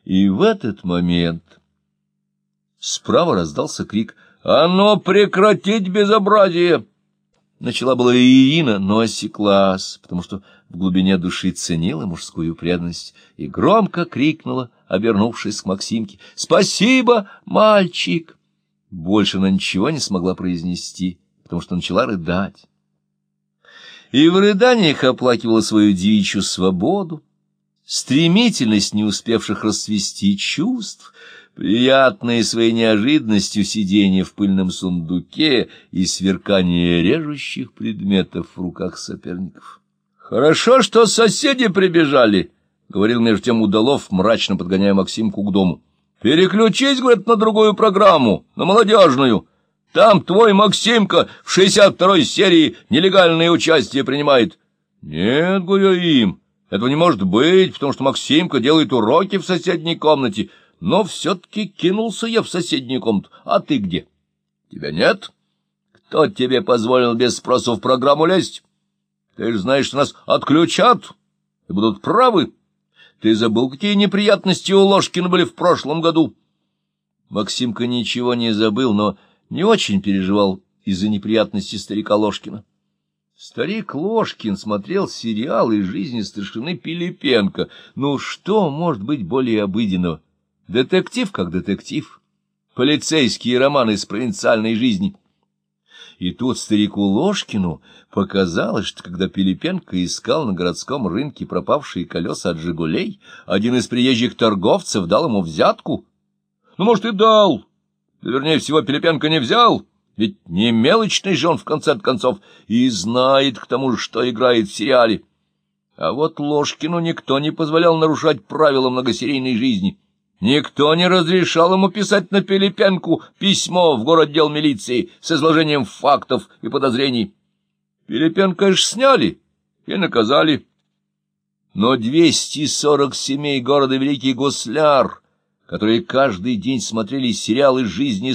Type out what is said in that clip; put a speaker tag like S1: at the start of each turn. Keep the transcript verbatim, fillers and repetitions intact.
S1: И в этот момент справа раздался крик: «А ну прекратить безобразие!» Начала была Ирина, но осеклась, потому что в глубине души ценила мужскую преданность, и громко крикнула, обернувшись к Максимке: «Спасибо, мальчик!» Больше она ничего не смогла произнести, потому что начала рыдать. И в рыданиях оплакивала свою девичью свободу, стремительность не успевших расцвести чувств, приятные своей неожиданностью сиденье в пыльном сундуке и сверкание режущих предметов в руках соперников. «Хорошо, что соседи прибежали», — говорил между тем Удалов, мрачно подгоняя Максимку к дому. «Переключись, говорят, на другую программу, на молодежную. Там твой Максимка в шестьдесят второй серии нелегальное участие принимает». «Нет, — говорю им, — этого не может быть, потому что Максимка делает уроки в соседней комнате». Но все-таки кинулся я в соседнюю комнату. А ты где? Тебя нет? Кто тебе позволил без спроса в программу лезть? Ты же знаешь, что нас отключат и будут правы. Ты забыл, какие неприятности у Ложкина были в прошлом году? Максимка ничего не забыл, но не очень переживал из-за неприятностей старика Ложкина. Старик Ложкин смотрел сериал из жизни старшины Пилипенко. Ну, что может быть более обыденного? Детектив как детектив, полицейские романы из провинциальной жизни. И тут старику Ложкину показалось, что когда Пилипенко искал на городском рынке пропавшие колеса от «Жигулей», один из приезжих торговцев дал ему взятку. Ну, может, и дал, да, вернее всего, Пилипенко не взял, ведь не мелочный же он в конце концов, и знает к тому же, что играет в сериале. А вот Ложкину никто не позволял нарушать правила многосерийной жизни. Никто не разрешал ему писать на Пилипенку письмо в городдел милиции с изложением фактов и подозрений. Пилипенко ж сняли и наказали. Но двести сорок семей города Великий Гусляр, которые каждый день смотрели сериалы жизни